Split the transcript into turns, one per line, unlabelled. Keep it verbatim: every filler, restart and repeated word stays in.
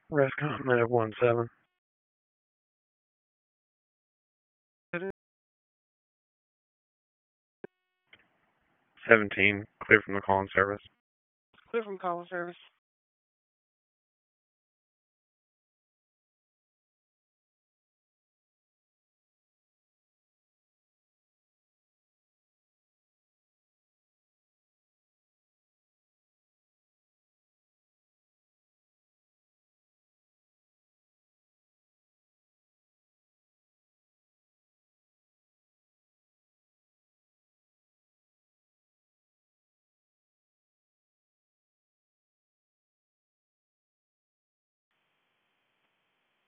Rescom Nav one seven. Seventeen, clear from the calling service.
Clear from calling service.